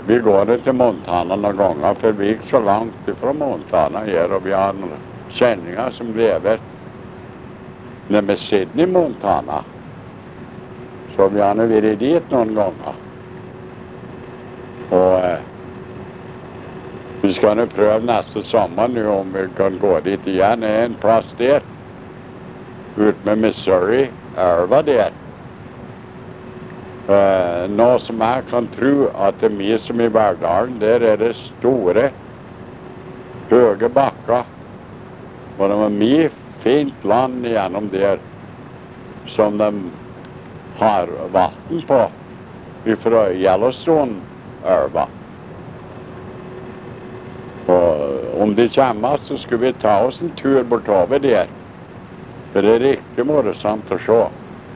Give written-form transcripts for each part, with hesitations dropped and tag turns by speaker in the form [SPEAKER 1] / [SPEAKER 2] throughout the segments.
[SPEAKER 1] Vi går til Montana noen ganger, for vi er ikke så langt fra Montana her, og vi har noen kjenninger som lever nede med Sydney, Montana. Så vi har vært dit noen ganger. Og vi skal nå prøve neste sommer nå om vi kan gå dit igjen. Det er en plass der, ut med Missouri, elva der. Nå som jeg kan tro at det er mye som i Verdalen, der er det store, høye bakker. Og det er mye fint land gjennom der som de har vatten på fra Yellowstone-elva. Og om de kommer, så skal vi ta oss en tur bortover der. For det er riktig morsomt å se.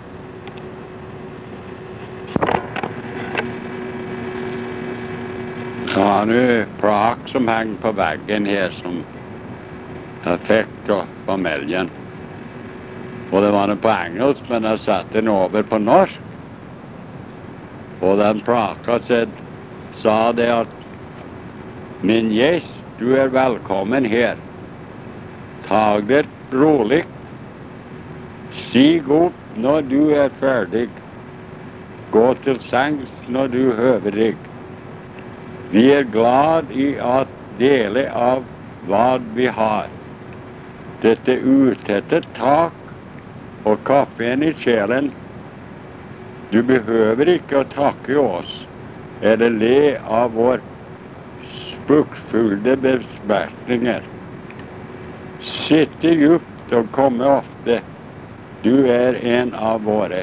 [SPEAKER 1] Så har jeg plak som henger på veggen her, som jeg fikk av familien. Og det var den på engelsk, men jeg satte den over på norsk. Og den plaka sa det at min gjest, du er velkommen her. Tag det rolig. Stig opp når du er ferdig. Gå til sengs når du høver deg. Vi er glad i å dele av hva vi har. Dette utette tak og kaffen i kjelen. Du behøver ikke å takke oss, eller le av vår spukfulle besmerkninger. Sitte djupt og komme ofte. Du er en av våre.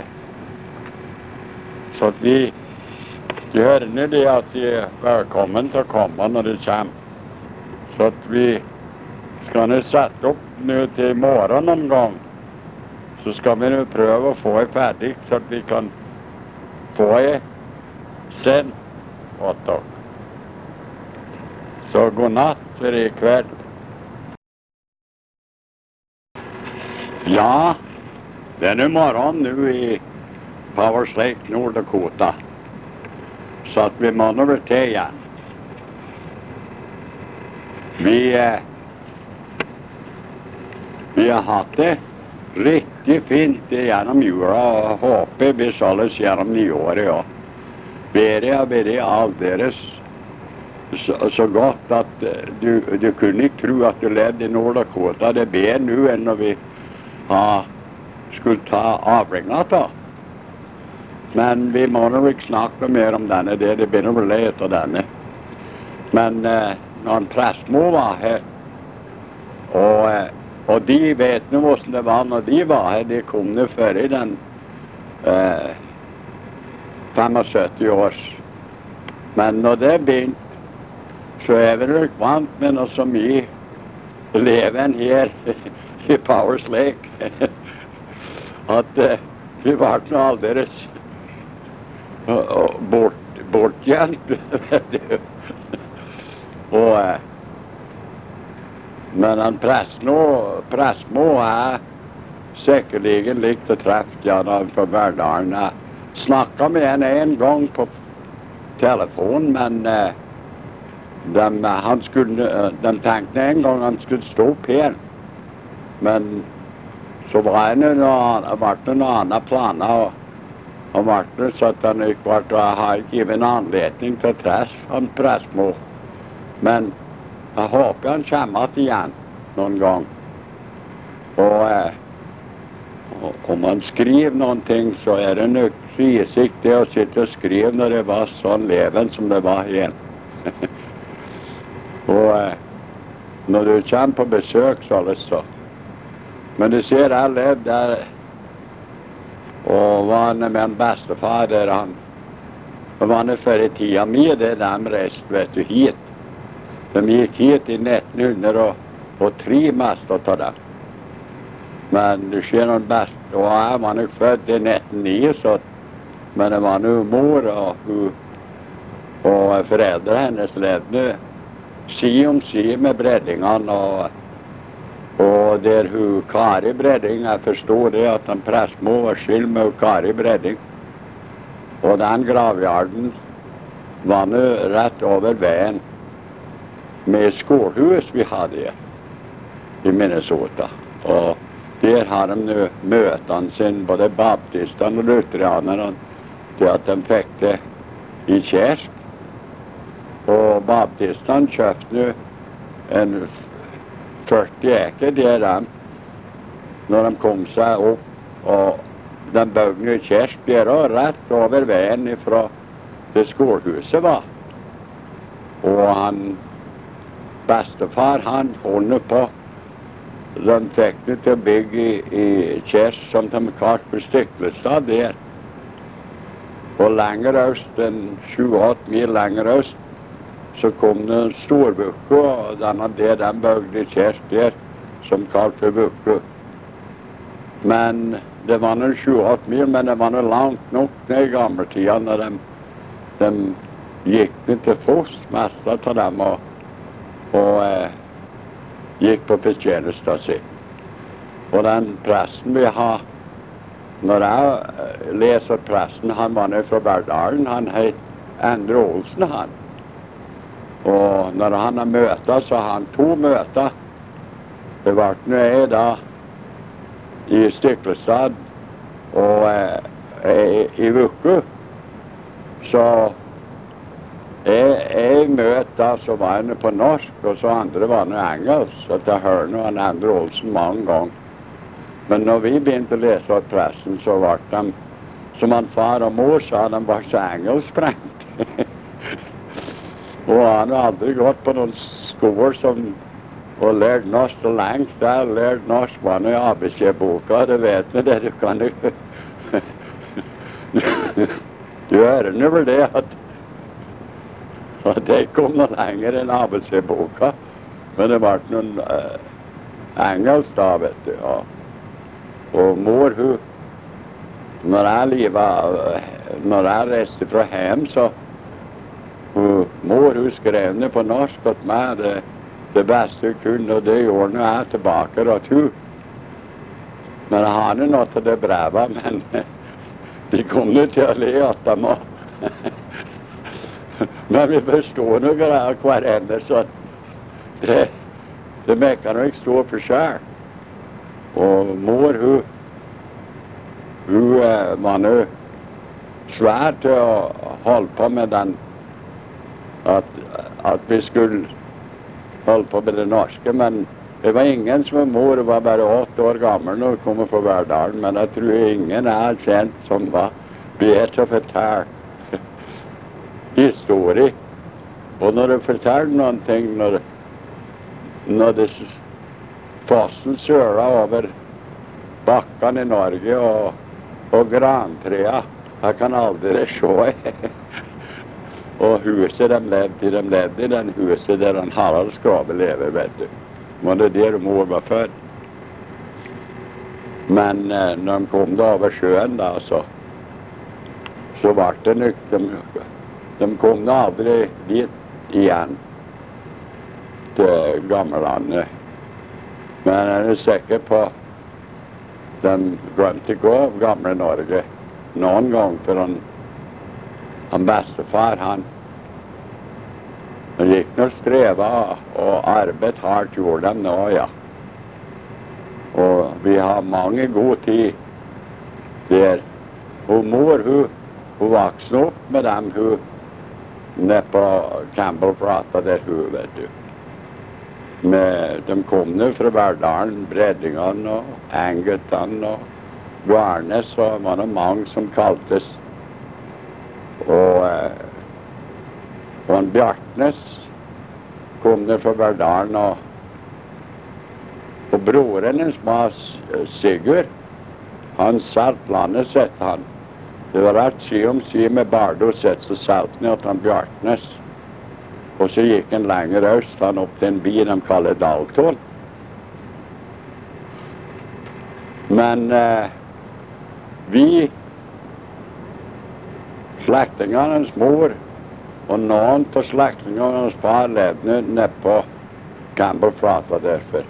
[SPEAKER 1] Så at vi hører det at de er velkommen til å komme når de kommer. Så at vi skal nå sette opp nå til i morgen noen gang. Så skal vi nå prøve å få det ferdig, så at vi kan få det sendt åt dere. Så god natt for i kveld. Ja, denne morgenen nå i Powers Lake, Nord-Dakota. Så at vi må nå til igjen. Vi har hatt det riktig fint gjennom jula, og håper vi alles gjennom nyåret, ja. Været har vært aldeles så godt at du kunne ikke tro at du levde i Nord-Dakota. Det er bedre nå enn når vi skulle ta avringa da. Men vi må nok ikke snakke mer om denne. Det begynner å bli leit av denne. Men når Prestmo var her, og de vet nå hvordan det var når de var her, de kom nå før i den 75 års. Men når det begynte, så er vi nok vant med noe så mye leven her i Powers Lake at vi var noe aldeles bortgjemt, vet du. Men han Prestmo er sikkert likt å treffe Jan fra Verdalen. Jeg snakket med henne en gang på telefon, men de tenkte en gang han skulle stå opp her. Men så var det noen andre planer, og ble så at han ikke ble, og jeg har ikke gitt en anledning til å treffe han Prestmo. Men jeg håper han kommer igjen noen gang. Og om han skriver noen ting, så er det nok frisiktig å sitte og skrive når det var sånn leven som det var her. Og når du kommer på besøk, så er det så. Men du ser, jeg levde der, og var med en bestefar der han var nede før i tida mi, det de reiste, vet du, hit. De gikk hit i 1903 mest å ta dem. Men du ser noen best, og jeg var nok født i 1909, så, men det var noe mor og foreldre hennes levde si om si med Breddingene, og der hun Kari Bredding, jeg forstod det at en Prestmo var skyld med Kari Bredding. Og den gravjarden var nu rätt över vägen med skolhus vi hade i Minnesota. Och där har de nu möten sin, både baptisten och lutheranerna, till att de fick det i kärsk. Och baptisten köpte nu en 40 äker där när de kom sig upp, och den byggde nu kärsk där och rätt över vägen ifrån det skolhuset var. Och han, bestefar, han håller på, den fick nu till att bygga i kärsk som de kallar för Stiklestad där. Och längre öst, en 28 mil längre öst, så kom det en stor bucke, och den byggde kärsk där som kallas för bucke. Men det var nog 28 mil, men det var nog långt nog ner i gammeltiden när de gick till fots, mest av dem, och gick på förtjänst av sig. Och den prästen vi har, när jag läser prästen, han var nu från Verdalen, han hette Endre Olsen han. Och när han har möte så har han 2 möten. Det var nu då i Stiklestad och i Vucke. Så jag möte så var han på norsk, och så andra var nu engelsk. Så jag hörde nog en Endre Olsen många gånger. Men när vi började läsa av pressen så var de, som han far och mor sa, de var så engelskspränt. Och han har aldrig gått på någon skor som och lärt norsk och längt där, lärt norsk var nu i ABC-boka, det vet ni det, du kan ju du hör nu väl det att det kom någon längre än ABC-boka, men det var någon engelsk då, vet du, ja. Och mor, hon, när jag reste från hem så mor, hon skrev nu på norsk åt mig det bästa hon kunde, och det gjorde nu jag tillbaka åt hon. Men jag har nu något av det brevet, men de kom nu till att le åt dem. Men vi förstår nog varandra, så det mäkar nog inte stå för sig. Och mor, hon var nu svär till att hålla på med den, att vi skulle hålla på med det norska, men det var ingen som var mor, var bara 8 år gammal när vi kom från Verdalen, men jag tror ingen är känt som var bättre att förtälla historia. Och när du förtäller någonting, när det fossen söla över backan i Norge och granträa, jag kan aldrig se. Och huset de levde i den huset där en Harald Skrabe lever, vet du. Men det är det de år var för. Men när de kom då över sjön då, så var det nytt. De kom då aldrig dit igen till Gammelandet. Men jag är säker på de glömde gå av gamla Norge någon gång, för han bestefar, han gick nog sträva och arbet hårt gjorde han då, ja. Och vi har många god tid där. Och mor, hon vuxen upp med dem, hon nere på Campbell pratade där, vet du. De kom nu från Verdalen, Breddingan och Angetan och Garnes, och var det många som kallades. Och en Bjartnes kom nu från Verdalen, och broren som var Sigurd, han saltlandet sett han. Det var rätt si med Bardo sett så saltne åt han Bjartnes. Och så gick en längre öst han upp till en by de kallade Dalton. Men vi, släktingarnas mor och någon av släktingarnas far levde nere på Campbell pratade därför.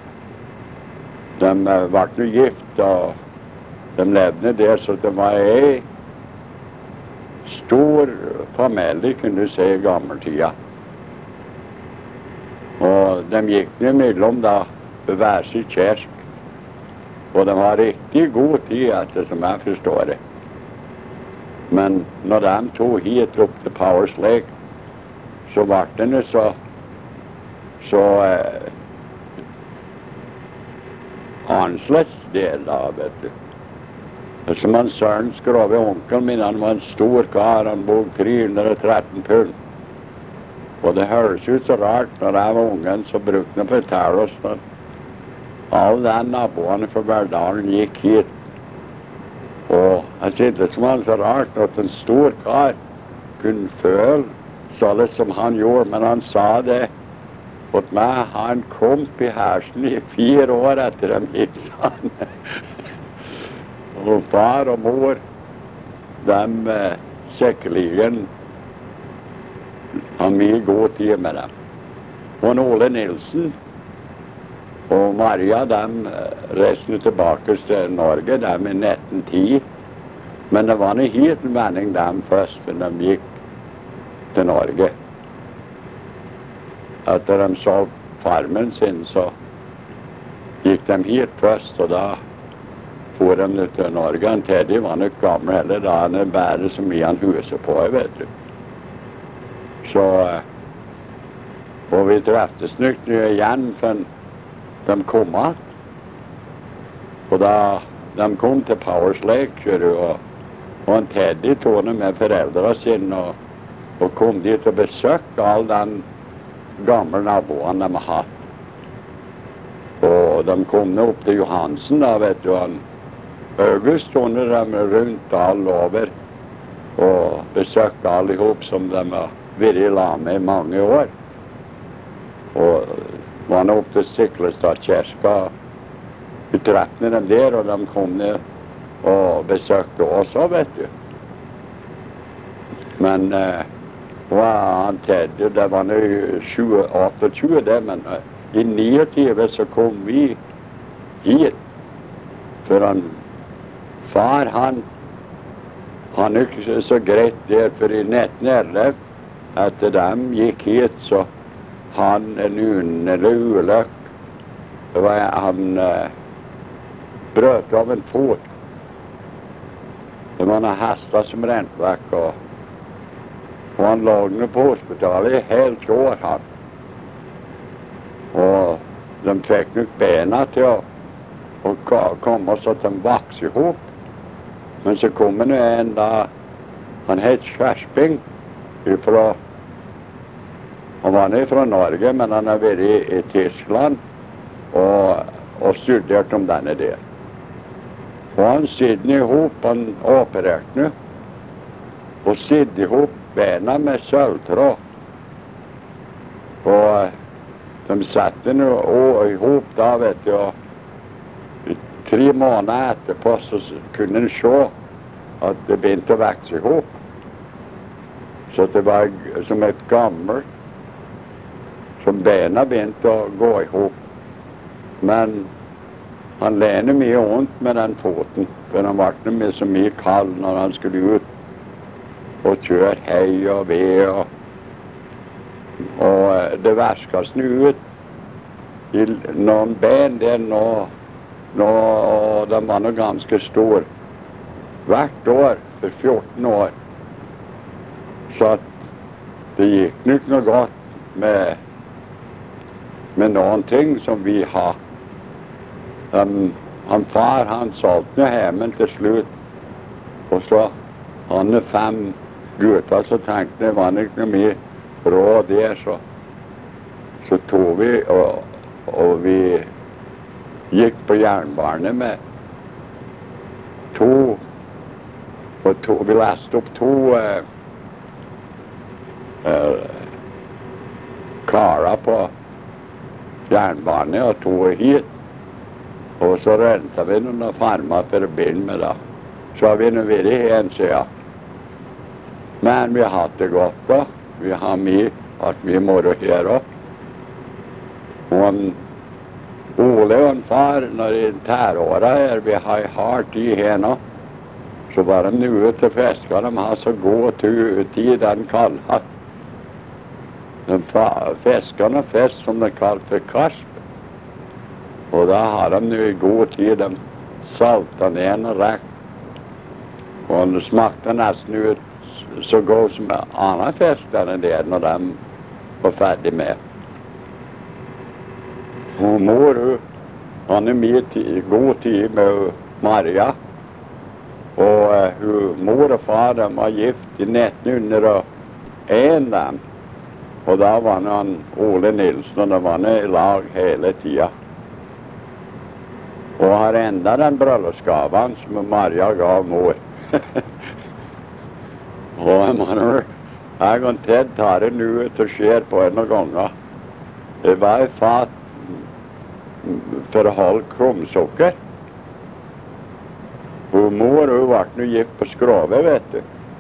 [SPEAKER 1] De var nu gift och de levde där, så det var en stor familie, kunne du se, i gammeltida. Og de gikk ned mellom da ved hver sin kjersk. Og de har riktig god tid, etter som jeg forstår det. Men når de to hit opp til Powers Lake, så ble det så annerledes del da, vet du. Som han Søren Skrove, onkelen min, han var en stor kar, han bog 313 pund. Og det høres ut så rart når jeg var ungen, så brukte han å fortelle oss når alle de naboene fra Verdalen gikk hit. Og jeg synes det som var så rart at en stor kar kunne føle så litt som han gjorde, men han sa det at meg har en klump i hersen i 4 år etter dem gikk, sa han. Og far og mor, de sikkerigen har mye god tid med dem. Og Ole Nilsen og Maria, de reiste tilbake til Norge, de i 1910. Men det var ikke helt en vending dem først, men de gikk til Norge. Etter de solgte farmen sin, så gikk de hit først, og da for de til Norge. Han Teddy var nok gammel heller, da han bare så mye han huset på, vet du. Så, og vi treftes nok igjen, for de kom att. Og da de kom til Powers Lake, og han Teddy tog dem med foreldrene sine, og kom dit og besøkte all den gamle naboene de har hatt. Og de kom nå opp til Johansen, da, vet du, August stod dem rundt all over og besøkte alle ihop som de har vært i lag med i mange år. Og var nå opp til Stiklestad kirka. Vi trefte dem der, og de kom ned og besøkte oss også, vet du. Men han Teddy, det var nå 28, det, men i 29 så kom vi hit. For far, han er ikke så greit der, for i 1911, etter dem gikk hit, så han en underlig ulykke. Han brøt av en fot. Det var noen hester som rent vekk, og han lå nå på hospitalet i helt år, han. Og de fikk nok bena til å komme så at de vokste ihop. Men så kom det en da, han het Skjerping, han var nå fra Norge, men han har vært i Tyskland og studert om denne der. Og han sitter ihop, han opererte nå, og sitter ihop bena med sølvtråd. Og de satte nå ihop da, vet du, og 3 måneder etterpå så kunne en se at det begynte å vokse ihop. Så det var som et gammelt, som bena begynte å gå ihop. Men han lener mye vondt med den foten, for han ble med så mye kald når han skulle ut og kjøre hei og ved. Og det væskes nå ut i noen ben der nå, de var nå ganske stor. Hvert år, for 14 år. Så at det gikk nok noe godt med noen ting som vi har. Far, han solgte nå hjemmen til slutt. Og så han 5 gutter, så tenkte det var ikke noe mye råd der, så tog vi, og vi gikk på jernbane med vi leste opp 2 karer på jernbane og 2 hit. Og så rentet vi noen farmer for å begynne med da. Så har vi nå vært en siden. Men vi har hatt det godt da. Vi har mye moro her også. Og Ole og en far, når i tæråret her, vi har hard tid her nå, så var de nu ute og fisket. De har så god tid den kalde. De fisker noe fisk som de kalte karp. Og da har de nu i god tid de saltet ned og rekt. Og det smakte nesten ut så god som annen fisk der nede når de var ferdig med. Og mor, han mye god tid med Maria. Og mor og far de var gift i 1901 dem. Og da var han Ole Nilsen, og de var i lag hele tida. Og har enda den bryllupsgaven som Maria gav mor. Og jeg og Ted tar det nu ut og ser på en av ganger. Det var et fat for å holde krumsukker. Og mor hun ble nå gift på Skrove, vet du.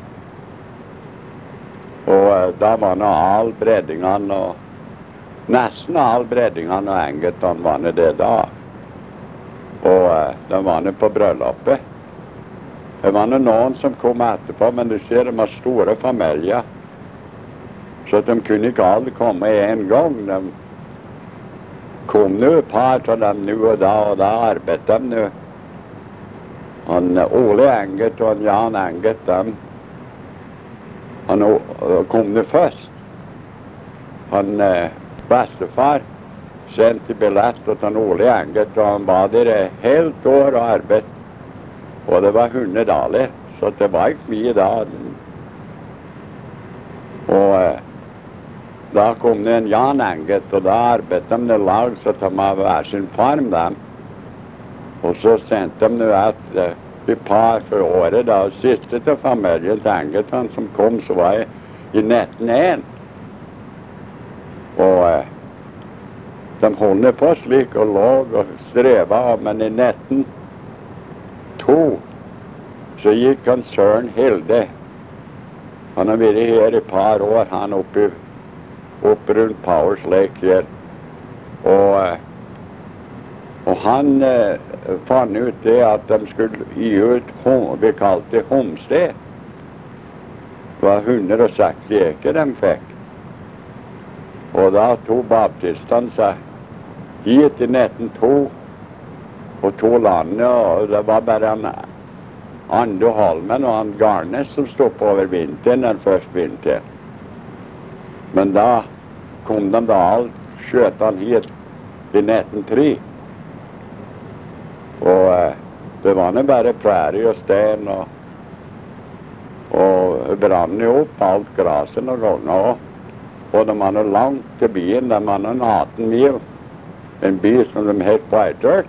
[SPEAKER 1] Og da var nå all breddingene og nesten all breddingene og engetene var nå det da. Og de var nå på bryllupet. Det var noen som kom etterpå, men du ser de har store familier. Så de kunne ikke alle komme en gang. De kom nå et par av dem nå og da arbeidet de nå. Han Ole Enget og Jan Enget, han kom nå først. Han bestefar sendte billett til han Ole Enget, og han var der et helt år og arbeidet. Og det var $100, så det var ikke mye da. Og da kom det en Jan Enget, og da arbeidet de i lag, så de har hver sin farm dem. Og så sendte de et par for året da, og siste til familien til Enget, han som kom, så var jeg i 1901. Og de holdt på slik og lå og strevet, men i 1902 så gikk han Søren Hilde. Han har vært her i et par år, han oppe rundt Powers Lake her. Og han fant ut det at de skulle gi ut, vi kalte det homsted. Det var 160 eker de fikk. Og da tog baptistene seg hit i 1902 og to landet, og det var bare han Ando Holmen og han Garnes som stod på over vinteren, den første vinteren. Men da kom de da alt, skjøt han hit i 1903. Og det var nå bare prairie og sten, og brann jo opp alt graset noen ganger. Og de var nå langt til byen, de var nå 18 mil. En by som de het White Earth,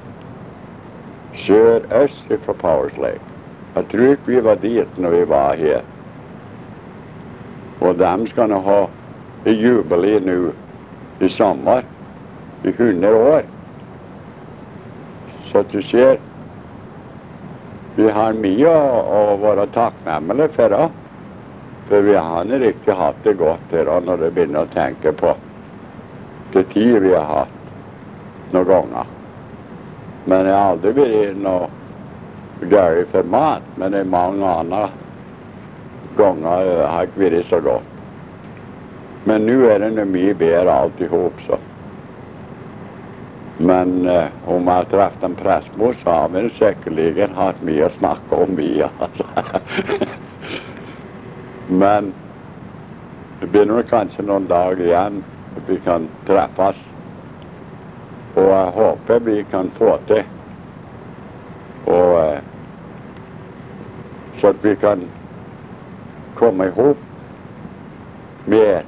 [SPEAKER 1] sør-øst fra Powers Lake. Jeg tror ikke vi var dit når vi var her. Og de skal nå ha jubilee nå i sommer, i 100 år. Så du ser, vi har mye å være takknemlige for det. For vi har ikke hatt det godt her når det begynner å tenke på det tid vi har hatt noen ganger. Men jeg har aldri vært noe gøy for mat, men i mange andre ganger har ikke vært så godt. Men nå er det noe mye bedre alt i hop, så. Men om jeg treffer en prestmor, så har vi sikkert hatt mye å snakke om mye, altså. Men det begynner kanskje noen dager igjen at vi kan treffes. Og jeg håper vi kan få til. Og så at vi kan komme ihop mer.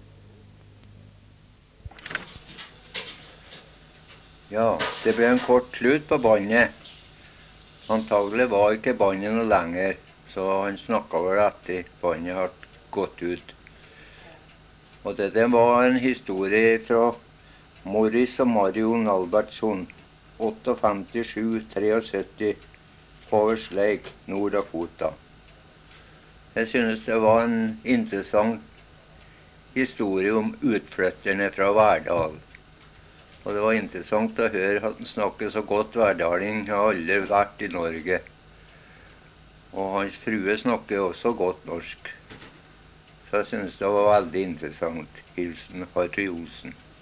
[SPEAKER 2] Ja, det ble en kort slutt på båndet. Antagelig var ikke båndet noe lenger, så han snakket vel etter båndet hadde gått ut. Og det var en historie fra Morris og Marion Albertsson, 58-7-73, Powers Lake, Nord-Dakota. Jeg synes det var en interessant historie om utflytterne fra Verdal. Og det var interessant å høre at han snakket så godt hverdaling, har aldri vært i Norge. Og hans frue snakker også godt norsk. Så jeg synes det var veldig interessant. Hilsen Harry Olsen.